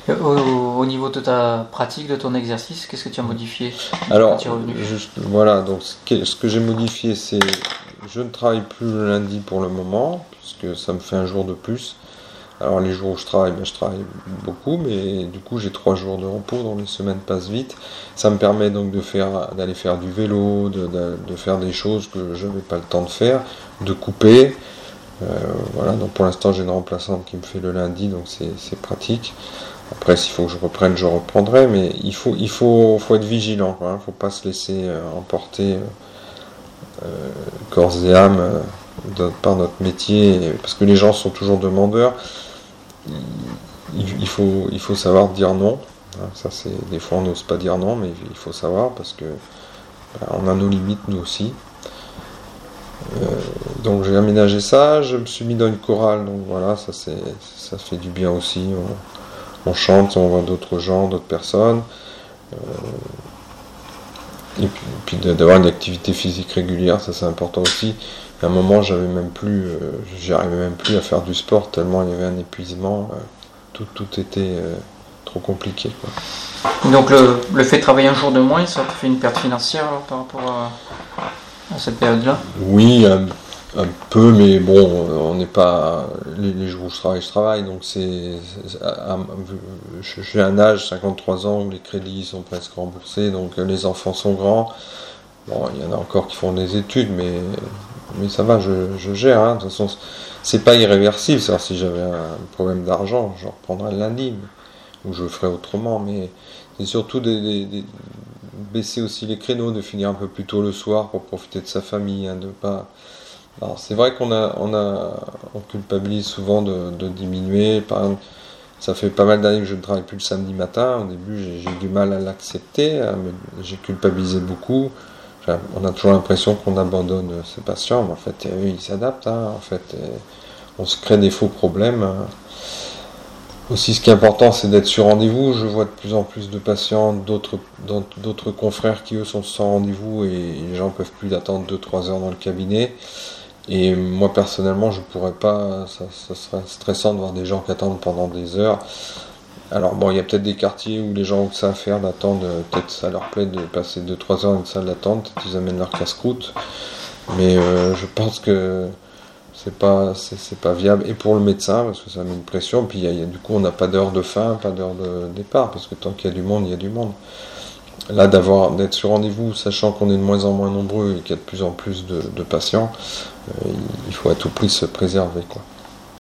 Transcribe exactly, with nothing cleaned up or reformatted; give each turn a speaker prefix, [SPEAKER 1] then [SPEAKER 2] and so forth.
[SPEAKER 1] Au, au- au niveau de ta pratique, de ton exercice, qu'est-ce que tu as modifié
[SPEAKER 2] Alors,
[SPEAKER 1] quand tu es revenu?
[SPEAKER 2] juste, voilà, donc ce que, ce que j'ai modifié, c'est je ne travaille plus le lundi pour le moment, puisque ça me fait un jour de plus. Alors les jours où je travaille, ben, je travaille beaucoup, mais du coup j'ai trois jours de repos, donc les semaines passent vite. Ça me permet donc de faire, d'aller faire du vélo, de, de- de faire des choses que je n'avais pas le temps de faire, de couper. Euh, voilà, donc pour l'instant j'ai une remplaçante qui me fait le lundi, donc c'est c'est pratique. Après, s'il faut que je reprenne, je reprendrai, mais il faut, il faut, faut être vigilant, quoi, hein. Faut pas se laisser euh, emporter euh, corps et âme euh, de- par notre métier, parce que les gens sont toujours demandeurs. Il, il faut, il faut savoir dire non. Hein. Ça, c'est des fois on n'ose pas dire non, mais il faut savoir parce que ben, on a nos limites nous aussi. Euh, donc j'ai aménagé ça, je me suis mis dans une chorale, donc voilà, ça c'est, ça fait du bien aussi. On, on chante, on voit d'autres gens, d'autres personnes. Et puis, puis d'avoir une activité physique régulière, ça c'est important aussi. À un moment, j'avais même plus, euh, j'y arrivais même plus à faire du sport tellement il y avait un épuisement. Euh, tout, tout était euh, trop compliqué, quoi.
[SPEAKER 1] Donc le, le fait de travailler un jour de moins, ça te fait une perte financière alors, par rapport à, à cette période-là?
[SPEAKER 2] Oui, un, un peu, mais bon, on n'est pas. Les, les jours où je travaille, je travaille, donc c'est. c'est- à- à- je- J'ai un âge, cinquante-trois ans, où les crédits sont presque remboursés, donc euh, les enfants sont grands. Bon, il y en a encore qui font des études, mais, mais ça va, je, je gère. Hein. De toute façon, c'est pas irréversible. C'est-à-dire, si j'avais un problème d'argent, je reprendrais le lundi, ou je le ferais autrement. Mais c'est surtout de, de- de baisser aussi les créneaux, de finir un peu plus tôt le soir pour profiter de sa famille, hein, de pas. Alors, c'est vrai qu'on a, on a, on culpabilise souvent de, de diminuer. Par exemple, ça fait pas mal d'années que je ne travaille plus le samedi matin. Au début, j'ai j'ai eu du mal à l'accepter, hein, mais j'ai culpabilisé beaucoup. Enfin, on a toujours l'impression qu'on abandonne ses patients, mais en fait, eux, ils s'adaptent. Hein, en fait, et on se crée des faux problèmes. Hein. Aussi, ce qui est important, c'est d'être sur rendez-vous. Je vois de plus en plus de patients, d'autres d'autres confrères qui, eux, sont sans rendez-vous et les gens peuvent plus d'attendre deux trois heures dans le cabinet. Et moi, personnellement, je pourrais pas. Ça, ça serait stressant de voir des gens qui attendent pendant des heures. Alors bon, il y a peut-être des quartiers où les gens ont que ça à faire d'attendre, euh, peut-être ça leur plaît de passer deux trois heures dans une salle d'attente, ils amènent leur casse-croûte, mais euh, je pense que c'est pas c'est, c'est pas viable, et pour le médecin, parce que ça met une pression, puis il y a, il y a- du coup on n'a pas d'heure de fin, pas d'heure de départ, parce que tant qu'il y a du monde, il y a du monde. Là, d'avoir d'être sur rendez-vous, sachant qu'on est de moins en moins nombreux et qu'il y a de plus en plus de, de patients, euh, il faut à tout prix se préserver, quoi.